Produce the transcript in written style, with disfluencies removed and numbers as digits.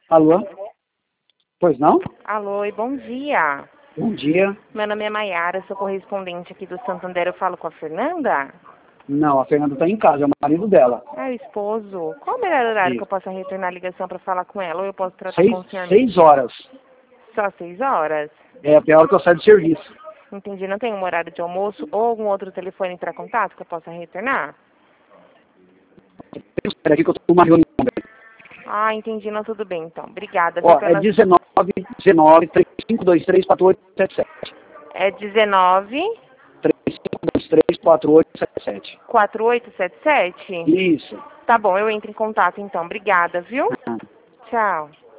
Alô? Pois não? Alô, e bom dia. Bom dia. Meu nome é Maiara, sou correspondente aqui do Santander. Eu falo com a Fernanda? Não, a Fernanda está em casa, é o marido dela. É o esposo. Qual o melhor horário que Isso. eu possa retornar a ligação para falar com ela? Ou eu posso tratar com o senhor mesmo? 6 horas. Só 6 horas? É a hora que eu saio do serviço. Entendi. Não tem um horário de almoço ou algum outro telefone para contato que eu possa retornar? Espera aqui que eu estou numa reunião. Ah, entendi. Não, tudo bem, então. Obrigada, viu, Ó, é pela... 19-3523-4877. É 19 3523-4877. 4877? Isso. Tá bom, eu entro em contato, então. Obrigada, viu? Ah. Tchau.